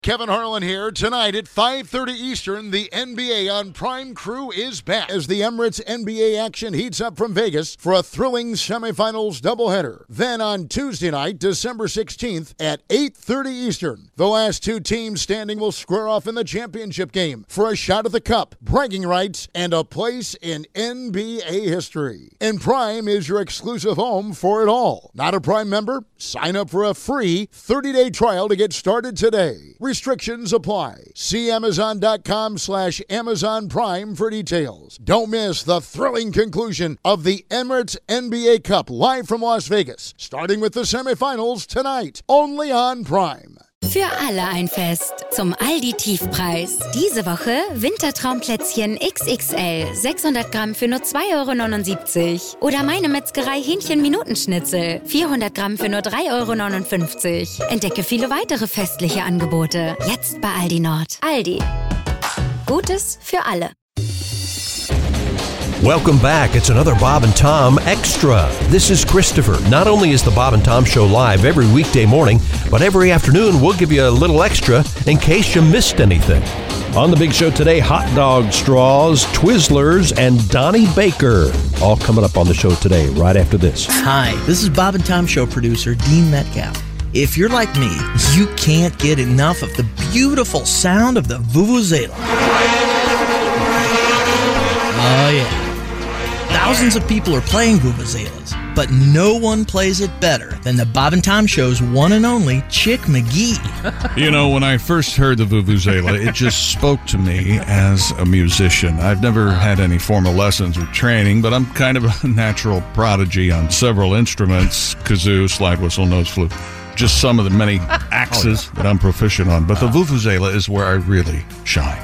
Kevin Harlan here. Tonight at 5:30 Eastern, the NBA on Prime Crew is back as the Emirates NBA action heats up from Vegas for a thrilling semifinals doubleheader. Then on Tuesday night, December 16th at 8:30 Eastern, the last two teams standing will square off in the championship game for a shot at the cup, bragging rights, and a place in NBA history. And Prime is your exclusive home for it all. Not a Prime member? Sign up for a free 30-day trial to get started today. Restrictions apply. See Amazon.com/Amazon Prime for details. Don't miss the thrilling conclusion of the Emirates NBA Cup live from Las Vegas, starting with the semifinals tonight, only on Prime. Für alle ein Fest zum Aldi-Tiefpreis. Diese Woche Wintertraumplätzchen XXL, 600 Gramm für nur 2,79 €. Oder meine Metzgerei Hähnchen-Minutenschnitzel, 400 Gramm für nur 3,59 €. Entdecke viele weitere festliche Angebote. Jetzt bei Aldi Nord. Aldi. Gutes für alle. Welcome back. It's another Bob and Tom Extra. This is Christopher. Not only is the Bob and Tom Show live every weekday morning, but every afternoon we'll give you a little extra in case you missed anything. On the big show today, hot dog straws, Twizzlers, and Donnie Baker. All coming up on the show today, right after this. Hi, this is Bob and Tom Show producer Dean Metcalf. If you're like me, you can't get enough of the beautiful sound of the Vuvuzela. Oh, yeah. Thousands of people are playing Vuvuzelas, but no one plays it better than the Bob and Tom Show's one and only Chick McGee. You know, when I first heard the Vuvuzela, it just spoke to me as a musician. I've never had any formal lessons or training, but I'm kind of a natural prodigy on several instruments, kazoo, slide whistle, nose flute. Just some of the many axes that I'm proficient on. But the Vuvuzela is where I really shine.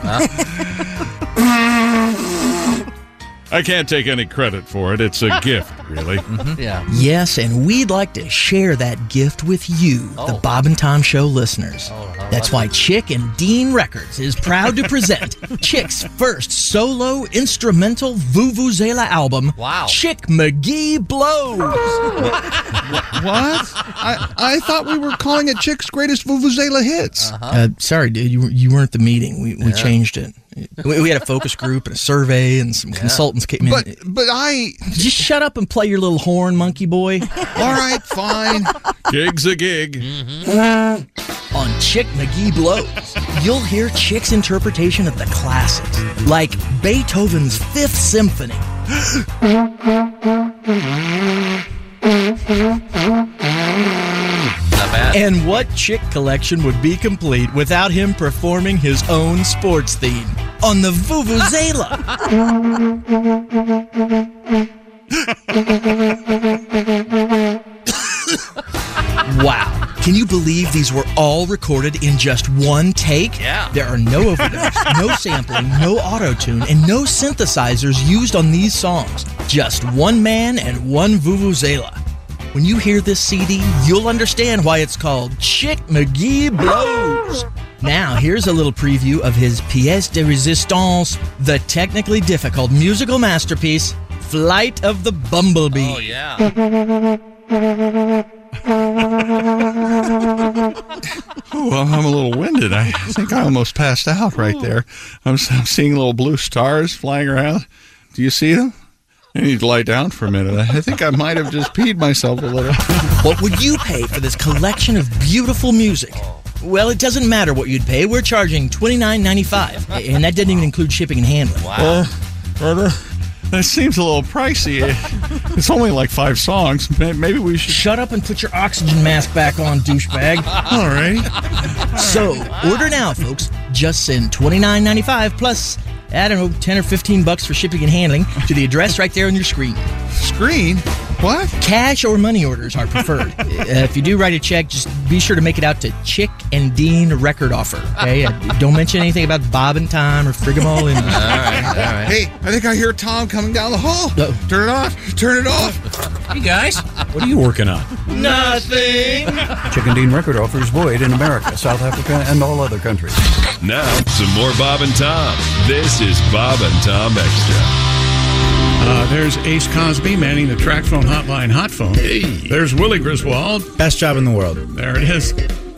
I can't take any credit for it. It's a gift, really. Mm-hmm. Yeah. Yes, and we'd like to share that gift with you, the Bob and Tom Show listeners. That's why Chick and Dean Records is proud to present Chick's first solo instrumental Vuvuzela album, Chick McGee Blows. What? I thought we were calling it Chick's Greatest Vuvuzela Hits. Sorry, dude, you weren't at the meeting. We changed it. We had a focus group and a survey, and some consultants came in. But I... Just shut up and play your little horn, monkey boy. All right, fine. Gig's a gig. Mm-hmm. On Chick McGee Blows, you'll hear Chick's interpretation of the classics, like Beethoven's Fifth Symphony. And what Chick collection would be complete without him performing his own sports theme on the Vuvuzela? Wow. Can you believe these were all recorded in just one take? Yeah. There are no overdubs, no sampling, no auto-tune, and no synthesizers used on these songs. Just one man and one Vuvuzela. When you hear this CD, you'll understand why it's called Chick McGee Blows. Now, here's a little preview of his pièce de résistance, the technically difficult musical masterpiece, Flight of the Bumblebee. Oh, yeah. Well, I'm a little winded. I think I almost passed out right there. I'm seeing little blue stars flying around. Do you see them? I need to lie down for a minute. I think I might have just peed myself a little. What would you pay for this collection of beautiful music? Well, it doesn't matter what you'd pay. We're charging $29.95, and that doesn't even include shipping and handling. Wow. That seems a little pricey. It's only like 5 songs. Maybe we should... Shut up and put your oxygen mask back on, douchebag. All right. So, order now, folks. Just send $29.95 plus... I don't know, $10 or $15 for shipping and handling to the address right there on your screen. Screen? What? Cash or money orders are preferred. If you do write a check, just be sure to make it out to Chick and Dean Record Offer. Okay? Don't mention anything about Bob and Tom or frig them all in. All right. Hey, I think I hear Tom coming down the hall. Turn it off. Turn it off. Hey, guys. What are you working on? Nothing. Chick and Dean Record Offers void in America, South Africa, and all other countries. Now, some more Bob and Tom. This is Bob and Tom Extra. There's Ace Cosby manning the track phone hotline hot phone. Hey. There's Willie Griswold. Best job in the world. There it is.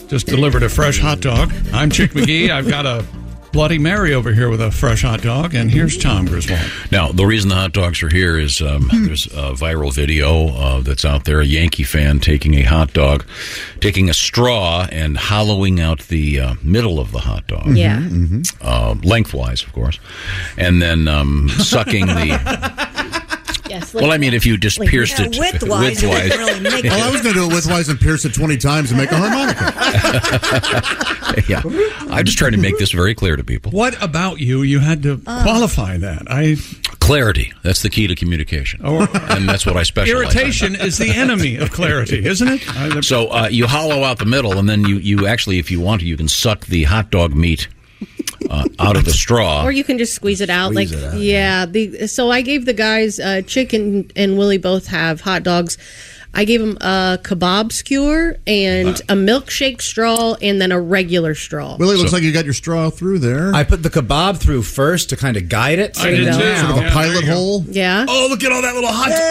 just delivered a fresh hot dog. I'm Chick McGee. I've got a Bloody Mary over here with a fresh hot dog, and here's Tom Griswold. Now, the reason the hot dogs are here is there's a viral video that's out there, a Yankee fan taking a hot dog, taking a straw and hollowing out the middle of the hot dog. Yeah. Lengthwise, of course. And then sucking the... Yes, well, I mean, if you just pierced it widthwise. Really make well, I was going to do it widthwise and pierce it 20 times and make a harmonica. Yeah. I'm just trying to make this very clear to people. What about you? You had to qualify that. Clarity. That's the key to communication. And that's what I specialize Irritation is the enemy of clarity, isn't it? So you hollow out the middle, and then you actually, if you want to, you can suck the hot dog meat out of the straw. Or you can just squeeze it out. So I gave the guys, Chick and Willie both have hot dogs. I gave them a kebab skewer and a milkshake straw and then a regular straw. Willie, looks like you got your straw through there. I put the kebab through first to kind of guide it. I did too. Sort of a pilot hole. Yeah. Oh, look at all that little hot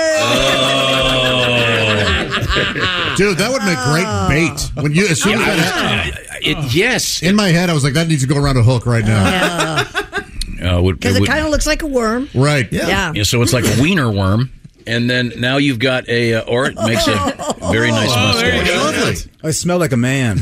Oh. Dude, that would make great bait. When you, as soon as that yes. In my head, I was like, that needs to go around a hook right now. Because it kind of looks like a worm. Right. Yeah. So it's like a wiener worm. And then now you've got or it makes a very nice mustache. I smell like a man.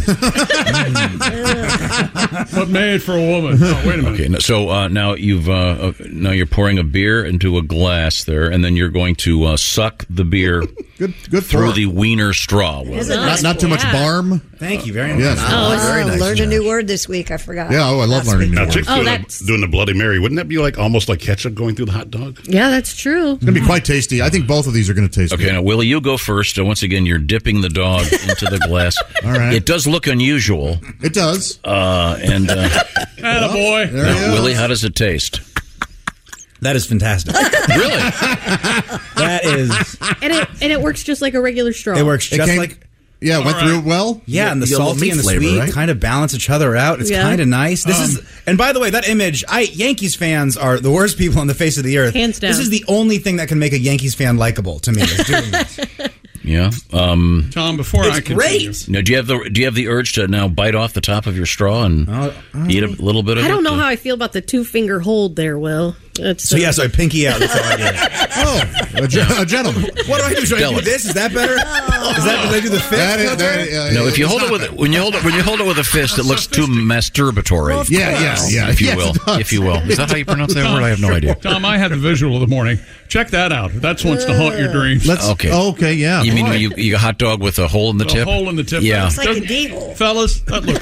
But made for a woman. Oh, wait a minute. Okay, so now you're pouring a beer into a glass there, and then you're going to suck the beer good through the wiener straw. Not too much barm. Thank you very much. Yes. Very nice. Learned a new word this week. I forgot. Yeah, I love learning new words. Chick's doing the Bloody Mary. Wouldn't that be like almost like ketchup going through the hot dog? Yeah, that's true. It's going to be quite tasty. I think both of these are going to taste good. Okay, now, Willie, you go first. Once again, you're dipping the dog into the glass. All right. It does look unusual. It does. Attaboy. Now, Willie, how does it taste? That is fantastic. Really? That is... And it works just like a regular straw. It works just like... Yeah, went through well. Yeah, and the salty and the flavor, sweet right? kind of balance each other out. It's kind of nice. This is, and by the way, that image, Yankees fans are the worst people on the face of the earth. Hands down. This is the only thing that can make a Yankees fan likable to me. Is doing this. Yeah. Tom, before I continue. Now, do you have the urge to now bite off the top of your straw and eat a little bit of it? I don't know how I feel about the 2-finger hold there, Will. So I pinky out. That's all I did. A gentleman. What do I do? Should I do this? Is that better? Is that? Do I do the fist? No, if you hold it with when you hold it with a fist, it looks too masturbatory. Well, yeah. If you will. Is that how you pronounce that word? I have no idea. Tom, I had a visual of the morning. Check that out. That's what's to haunt your dreams. Okay, yeah. You mean you a hot dog with a hole in the tip? A hole in the tip. Yeah. It's like a D-hole. Fellas, that looks...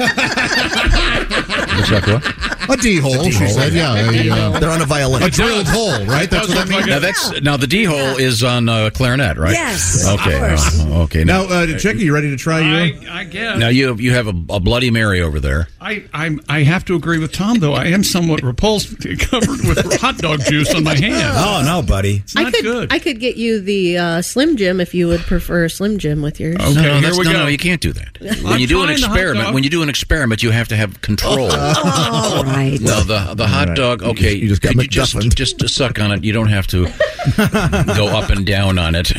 Looks like what? A D-hole, she said. Yeah. They're on a violin. A drilled hole, right? That's what that means? Now the D-hole is on clarinet, right? Yes. Okay. Okay. Now, Chick, are you ready to try your... I guess. Now you have a Bloody Mary over there. I have to agree with Tom, though. I am somewhat repulsed, covered with hot dog juice on my hands. Oh, no, buddy. It's not good. I could get you the Slim Jim if you would prefer a Slim Jim with yours. Okay, no, you can't do that. When you do an experiment, you have to have control. All right. No, the hot dog. Okay, you just got McDuffin. Just suck on it. You don't have to go up and down on it.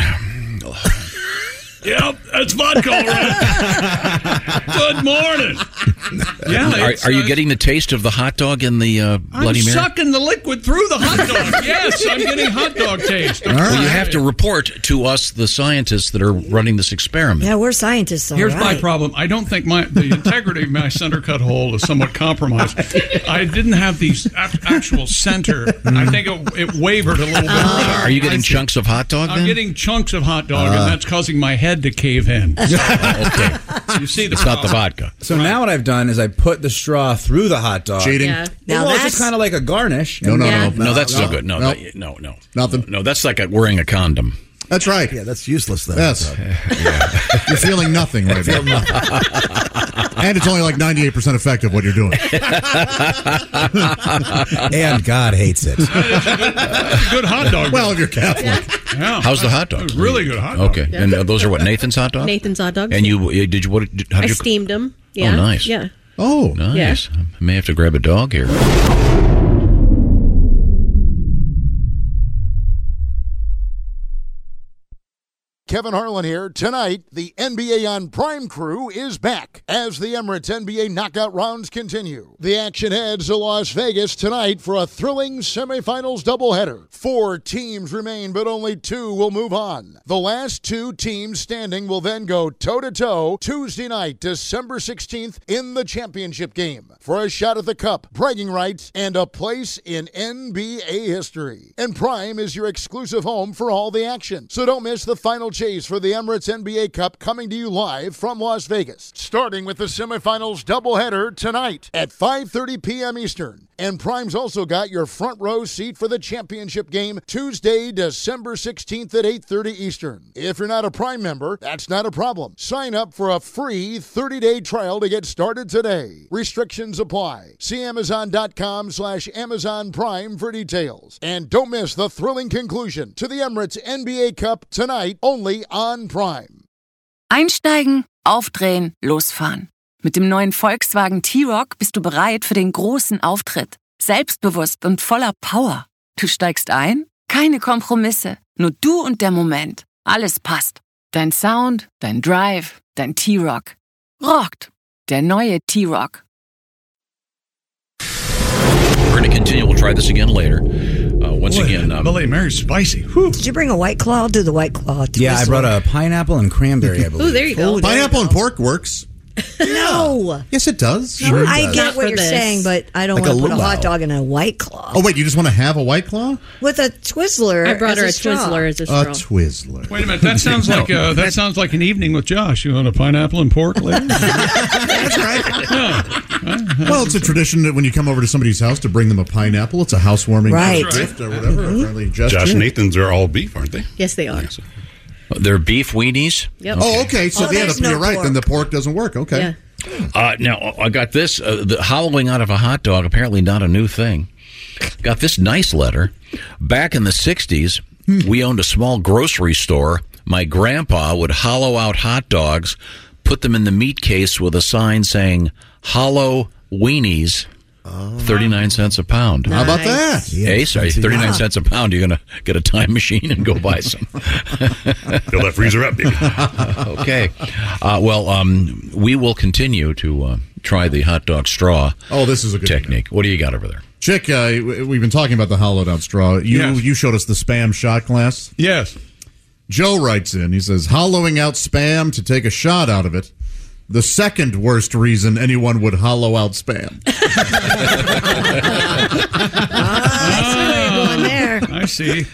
Yep, that's vodka, all right. Good morning. Yeah, are you getting the taste of the hot dog in the Bloody Mary? I'm sucking the liquid through the hot dog. Yes, I'm getting hot dog taste. Well, you have to report to us, the scientists that are running this experiment. Yeah, we're scientists. Here's my problem. I don't think the integrity of my center cut hole is somewhat compromised. I didn't have the actual center. I think it wavered a little bit. Are you getting chunks of hot dog? I'm getting chunks of hot dog, and that's causing my head to cave in. Okay. You see, it's not the vodka. So now what I've done is I put the straw through the hot dog. Cheating. Yeah. Now It's just kind of like a garnish. No, that's no good. No. Nothing. No, that's like wearing a condom. That's right. Yeah, that's useless then. Yes. You're feeling nothing right now. And it's only like 98% effective what you're doing. And God hates it. That's a good hot dog. Well, if you're Catholic. Yeah. How's the hot dog? Really good hot dog. Okay. Yeah. And those are what, Nathan's hot dogs? Nathan's hot dogs. And did you I steamed them. Yeah. Oh, nice. Yeah. Oh, nice. Yeah. I may have to grab a dog here. Kevin Harlan here. Tonight, the NBA on Prime crew is back as the Emirates NBA knockout rounds continue. The action heads to Las Vegas tonight for a thrilling semifinals doubleheader. 4 teams remain, but only 2 will move on. The last 2 teams standing will then go toe-to-toe Tuesday night, December 16th, in the championship game for a shot at the cup, bragging rights, and a place in NBA history. And Prime is your exclusive home for all the action. So don't miss the final chase for the Emirates NBA Cup, coming to you live from Las Vegas. Starting with the semifinals doubleheader tonight at 5:30 p.m. Eastern. And Prime's also got your front row seat for the championship game Tuesday, December 16th at 8:30 Eastern. If you're not a Prime member, that's not a problem. Sign up for a free 30-day trial to get started today. Restrictions apply. See Amazon.com/Amazon Prime for details. And don't miss the thrilling conclusion to the Emirates NBA Cup tonight, only on Prime. Einsteigen, aufdrehen, losfahren. Mit dem neuen Volkswagen T-Roc bist du bereit für den großen Auftritt. Selbstbewusst und voller Power. Du steigst ein? Keine Kompromisse. Nur du und der Moment. Alles passt. Dein Sound, dein Drive, dein T-Roc. Rockt. Der neue T-Roc. We're going to continue. We'll try this again later. Once again, Bloody Mary's spicy. Whew. Did you bring a White Claw? I'll do the White Claw. Yeah, I brought a pineapple and cranberry, I believe. Ooh, there you go. Pineapple and pork works. No. Yes, it does. Sure, I does. get what you're saying, but I don't Like want to a put a luau. hot dog in a White Claw. Oh, wait, you just want to have a White Claw? With a Twizzler. I brought her a as straw. Twizzler as a A straw. Twizzler. Wait a minute. That sounds like an evening with Josh. You want a pineapple and pork later? That's right. Well, it's a tradition that when you come over to somebody's house to bring them a pineapple, it's a housewarming Right. gift or whatever. A friendly gesture. Josh Nathan's are all beef, aren't they? Yes, they are. they're beef weenies. Yep. Oh, okay. So there's no you're right. pork. Then the pork doesn't work. Okay. Yeah. Now, I got this. The hollowing out of a hot dog, apparently not a new thing. Got this nice letter. Back in the 60s, we owned a small grocery store. My grandpa would hollow out hot dogs, put them in the meat case with a sign saying, "Hollow Weenies." 39 cents a pound. How about that? Hey, sorry, 39 cents a pound. You're going to get a time machine and go buy some. Fill that freezer up, baby. Okay. We will continue to try the hot dog straw Oh, this is a good technique. What do you got over there? Chick, we've been talking about the hollowed out straw. You showed us the Spam shot glass. Yes. Joe writes in. He says, hollowing out Spam to take a shot out of it. The second worst reason anyone would hollow out Spam. Going there. I see.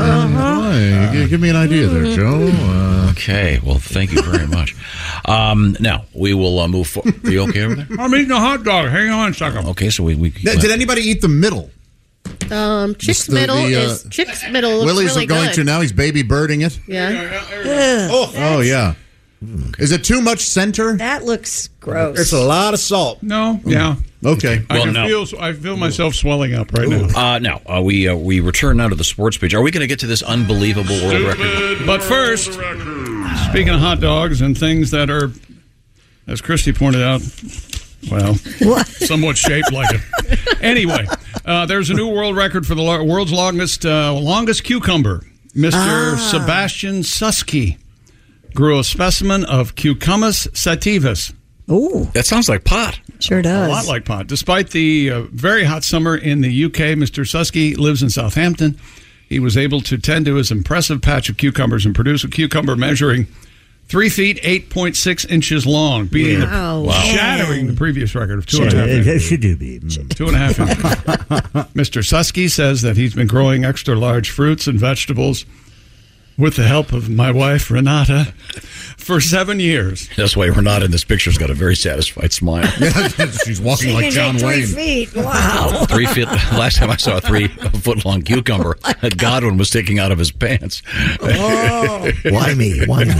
Boy, give me an idea there, Joe. Okay. Well, thank you very much. Now, we will move forward. Are you okay over there? I'm eating a hot dog. Hang on a second. Okay, so we Did anybody eat the middle? Chick's middle looks Willie's really going good. to now. He's baby birding it. Yeah. Oh, yeah. Is it too much center? That looks gross. It's a lot of salt. No. Yeah. Okay. I feel myself swelling up right now. We return now to the sports page. Are we going to get to this unbelievable world record? But first, speaking of hot dogs and things that are, as Christy pointed out, well, somewhat shaped like it. Anyway, there's a new world record for the world's longest cucumber. Mr. Sebastian Susky grew a specimen of Cucumis sativus. Ooh. That sounds like pot. Sure does. A lot like pot. Despite the very hot summer in the UK, Mr. Susky lives in Southampton. He was able to tend to his impressive patch of cucumbers and produce a cucumber measuring 3 feet 8.6 inches long, beating shattering the previous record of 2.5 inches. 2.5 inches. Mr. Susky says that he's been growing extra large fruits and vegetables with the help of my wife, Renata, for 7 years. That's why Renata in this picture's got a very satisfied smile. She's walking like John Wayne. 3 feet. Wow. 3 feet. Last time I saw a 3 foot long cucumber, Godwin was sticking out of his pants. Oh. Why me?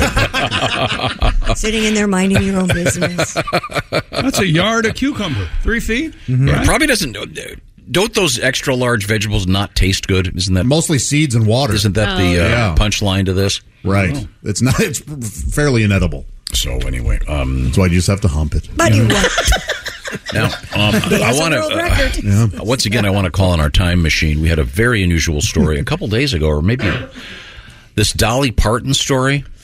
Sitting in there minding your own business. That's a yard of cucumber. 3 feet? Mm-hmm. Right? Probably doesn't. Don't those extra large vegetables not taste good? Isn't that mostly seeds and water? Isn't that the punchline to this? Right. Oh. It's not. It's fairly inedible. So anyway, that's why you just have to hump it. But you Now, I want to once again. I want to call on our time machine. We had a very unusual story a couple days ago, or maybe this Dolly Parton story.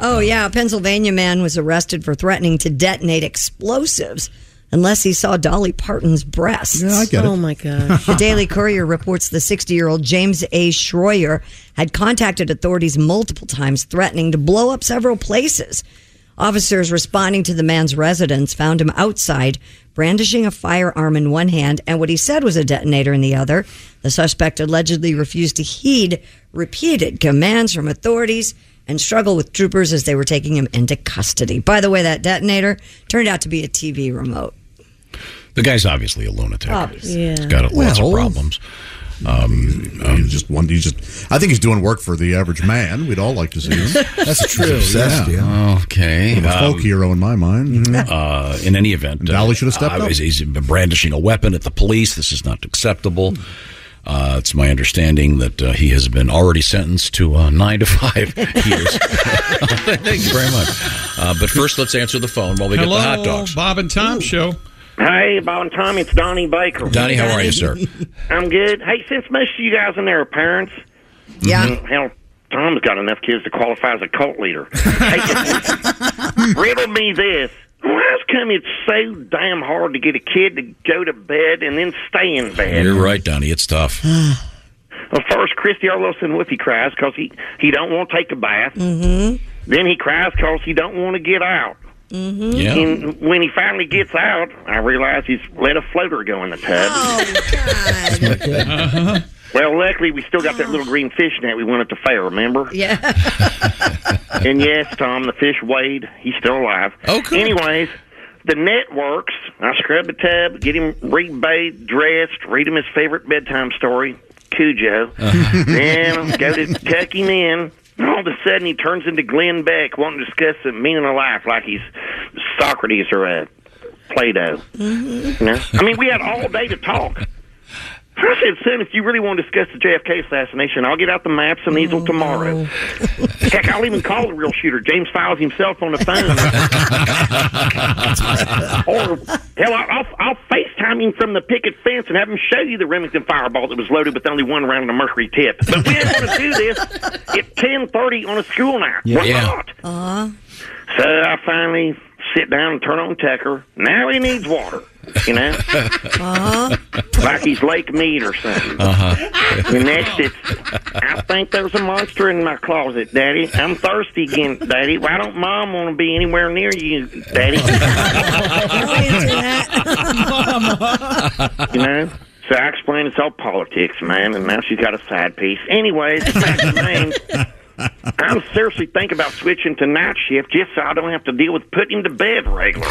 Oh, yeah. A Pennsylvania man was arrested for threatening to detonate explosives unless he saw Dolly Parton's breasts. Yeah, I get it. Oh, my gosh. The Daily Courier reports the 60-year-old James A. Schroyer had contacted authorities multiple times, threatening to blow up several places. Officers responding to the man's residence found him outside, brandishing a firearm in one hand and what he said was a detonator in the other. The suspect allegedly refused to heed repeated commands from authorities and struggled with troopers as they were taking him into custody. By the way, that detonator turned out to be a TV remote. The guy's obviously a lunatic. Obviously. He's got lots of problems. I think he's doing work for the average man. We'd all like to see him. That's true. Obsessed, yeah. Okay. A folk hero in my mind. In any event, Dolly should have stepped up. He's been brandishing a weapon at the police. This is not acceptable. It's my understanding that he has been already sentenced to 9 to 5 years. Thank you very much. But first, let's answer the phone while we get the hot dogs. Bob and Tom Show. Hey, Bob and Tom, it's Donnie Baker. Donnie, how are you, sir? I'm good. Hey, since most of you guys in there are parents, hell, Tom's got enough kids to qualify as a cult leader. Hey, riddle me this. Why come it's so damn hard to get a kid to go to bed and then stay in bed? You're right, Donnie. It's tough. Well, first, Christy Olson Whippy cries because he don't want to take a bath. Mm-hmm. Then he cries because he don't want to get out. Mm-hmm. Yeah. And when he finally gets out, I realize he's let a floater go in the tub. Oh, God. Well, luckily, we still got that little green fish net we won at the fair, remember? Yeah. And yes, Tom, the fish weighed. He's still alive. Oh, good. Anyways, the net works. I scrub the tub, get him re-bathed, dressed, read him his favorite bedtime story, Cujo. Then go to tuck him in. All of a sudden, he turns into Glenn Beck, wanting to discuss the meaning of life like he's Socrates or Plato. Mm-hmm. You know? I mean, we had all day to talk. I said, son, if you really want to discuss the JFK assassination, I'll get out the maps and easel tomorrow. Heck, I'll even call the real shooter, James Files himself, on the phone. Or, hell, I'll FaceTime him from the picket fence and have him show you the Remington fireball that was loaded with only one round of mercury tip. But we ain't going to do this at 10:30 on a school night. We're not. So I finally sit down and turn on Tucker. Now he needs water, you know? Like he's Lake Mead or something. And next it's, I think there's a monster in my closet, Daddy. I'm thirsty again, Daddy. Why don't Mom want to be anywhere near you, Daddy? You know? So I explained it's all politics, man, and now she's got a side piece. Anyways, back to the main. I'm seriously thinking about switching to night shift just so I don't have to deal with putting him to bed regular.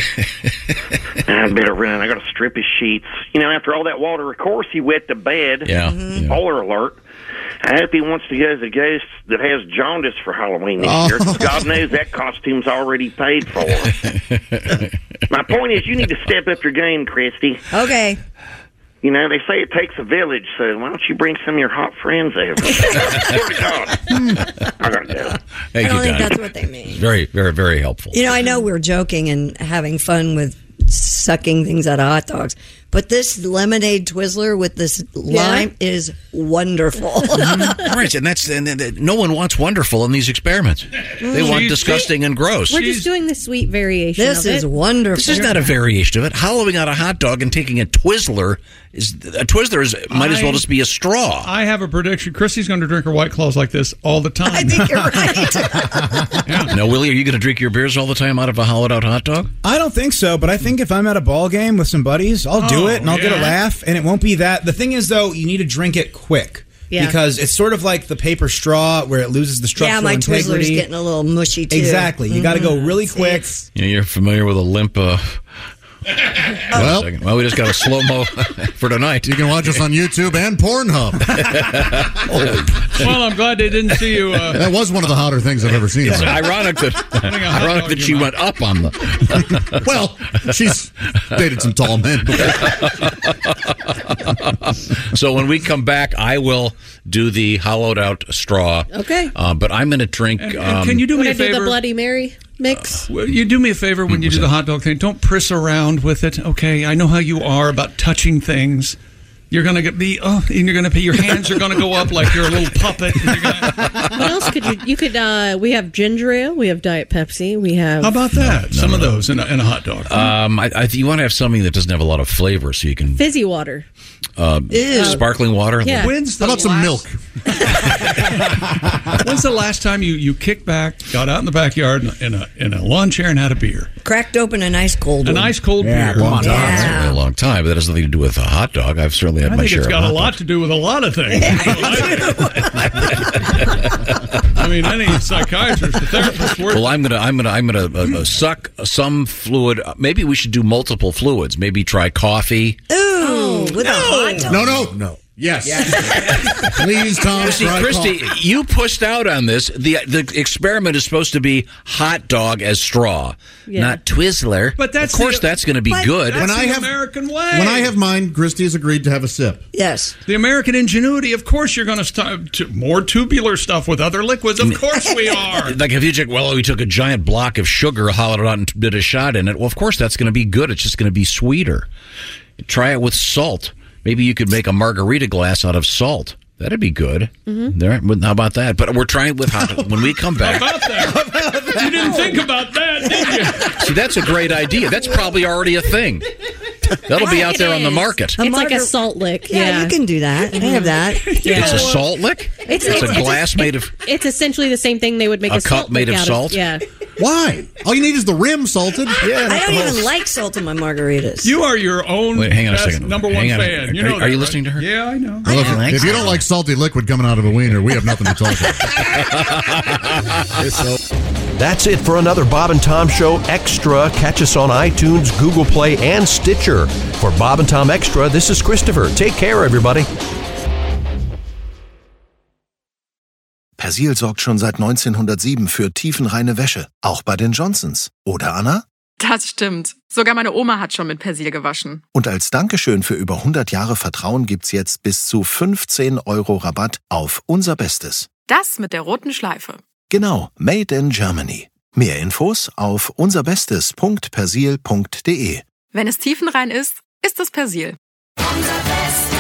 I better run. I got to strip his sheets. You know, after all that water, of course he wet the bed. Yeah. Spoiler alert. I hope he wants to go as a ghost that has jaundice for Halloween this year, because God knows that costume's already paid for. My point is, you need to step up your game, Christy. Okay. You know, they say it takes a village, so why don't you bring some of your hot friends over? Swear to God. I gotta go. Thank I don't you, think Donnie. that's what they mean. Very, very, very helpful. You know, I know we're joking and having fun with sucking things out of hot dogs, but this lemonade Twizzler with this lime is wonderful. Right, and no one wants wonderful in these experiments. They want disgusting and gross. We're just doing the sweet variation This of it. is wonderful. This is not a variation of it. Hollowing out a hot dog and taking a Twizzler might as well just be a straw. I have a prediction. Chrissy's going to drink her White Claws like this all the time. I think you're right. Now, Willie, are you going to drink your beers all the time out of a hollowed out hot dog? I don't think so, but I think if I'm at a ball game with some buddies, I'll do it and I'll get a laugh, and it won't be that. The thing is, though, you need to drink it quick. Yeah. Because it's sort of like the paper straw where it loses the structural Yeah, my integrity. Twizzler's getting a little mushy, too. Exactly. You got to go really quick. You're familiar with a limp... Well, we just got a slow-mo for tonight. You can watch us on YouTube and Pornhub. Well, I'm glad they didn't see you. That was one of the hotter things I've ever seen. It's ironic that she went up on the... Well, she's dated some tall men. So when we come back, I will do the hollowed out straw. Okay. But I'm going to drink... And can you do me a favor? Do the Bloody Mary mix? Well, you do me a favor when you do the hot dog thing. Don't priss around with it, okay? I know how you are about touching things. You're going to be, and you're going to, your hands are going to go up like you're a little puppet. And you're gonna... What else could you could, we have ginger ale, we have Diet Pepsi, we have... How about that? Some of those in a hot dog. You want to have something that doesn't have a lot of flavor so you can... Fizzy water. Sparkling water? Yeah. How about some milk? When's the last time you kicked back, got out in the backyard in a lawn chair and had a beer? Cracked open an ice cold one. An ice cold Yeah, beer. long time. It's certainly a long time, but that has nothing to do with a hot dog. I've certainly had I my think share it's of got hot a lot dogs. to do with a lot of things. I mean, any psychiatrist, or therapist. Well, I'm gonna suck some fluid. Maybe we should do multiple fluids. Maybe try coffee. Ooh, with a hot dog. No. Yes. Please, Tom. Christy, you pushed out on this. The experiment is supposed to be hot dog as straw, not Twizzler. But that's of course that's going to be good. That's the American way. When I have mine, Christy has agreed to have a sip. Yes. The American ingenuity, of course you're going to start more tubular stuff with other liquids. Of course we are. Like if you check, we took a giant block of sugar, hollowed it out, and did a shot in it. Well, of course that's going to be good. It's just going to be sweeter. Try it with salt. Maybe you could make a margarita glass out of salt. That'd be good. Mm-hmm. There, how about that? But we're trying with hot. When we come back, How about that? You didn't think about that, did you? see, that's a great idea. That's probably already a thing. That'll be out there on the market. It's like a salt lick. Yeah, you can do that. I have that. Yeah. It's a salt lick. It's a glass made of. It's essentially the same thing they would make A a salt cup made lick of out salt? Yeah. Why? All you need is the rim salted. I don't even like salt in my margaritas. You are your own Wait, hang on a best second. number one Hang on. fan. You know Are that, you right? listening to her? Yeah, I know. Well, if you don't like salty liquid coming out of a wiener, we have nothing to talk about. That's it for another Bob and Tom Show Extra. Catch us on iTunes, Google Play, and Stitcher. For Bob and Tom Extra, this is Christopher. Take care, everybody. Persil sorgt schon seit 1907 für tiefenreine Wäsche, auch bei den Johnsons. Oder, Anna? Das stimmt. Sogar meine Oma hat schon mit Persil gewaschen. Und als Dankeschön für über 100 Jahre Vertrauen gibt's jetzt bis zu 15 € Rabatt auf unser Bestes. Das mit der roten Schleife. Genau, Made in Germany. Mehr Infos auf unserbestes.persil.de. Wenn es tiefenrein ist, ist es Persil. Unser Bestes.